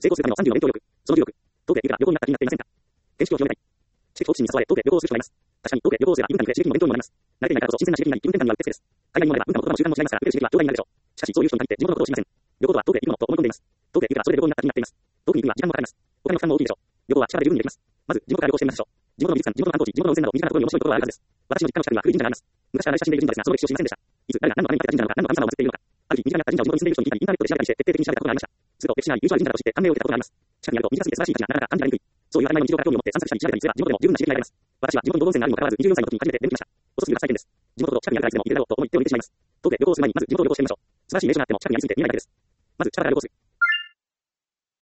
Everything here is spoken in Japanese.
成功するための30の勉強力、その努力、当家行くら旅行になった気になっていませんか？見識を広めたい。知識と知識に誘われ、当家旅行をする人がいます。確かに、当家旅行をすれば異文化に触れ、刺激にも勉強にもなります。慣れていないからこそ新鮮な刺激になり、気分転換になる適性です。海外にもなれば文化も言葉も習慣も違いますから、受ける刺激は上代になるでしょう。しかし、そういう人に限って地元のことを知りません。旅行とは当家行くものと思い込んでいます。当家行くからそれで旅行になった気になっています。遠くに行くには時間もかかります。お金の負担も大きいでしょう。旅行は力で十分にできます。まず、地元から旅行してみましょう。地元の美術館、地元の観光地、地元の温泉など身近なところに面白いところがあるはずです。私の実家の近くには古い神社があります。昔から愛写真でいる神社ですが、その歴史を知りませんでした。いつ、誰が何のために建てた神社なのか、何の神様を祀っているのか。ある日、身近にあった神社を地元に住んでいる人に聞いたり、インターネットで調べたりして、徹底的に調べたことがありました。すると、歴史があり、優勝ある神社だと知って感銘を受けたことがあります。近くにあると短すぎて素晴らしい価値がなかなか感じられにくい。そういう当たり前の日常から興味を持って散策したり調べたりすれば、地元でも十分な刺激が得られます。私は地元に道後温泉があるにもかかわらず、24歳の時に初めて出てきました。遅すぎる発災点です。地元と近くにあるからいつでも入れられろと思い手を抜いてしまいます。当家旅行をする前に、まず地元を旅行してみましょう。素晴らしい名所があっても近くにありすぎて見えないだけです。まず、近場から旅行する。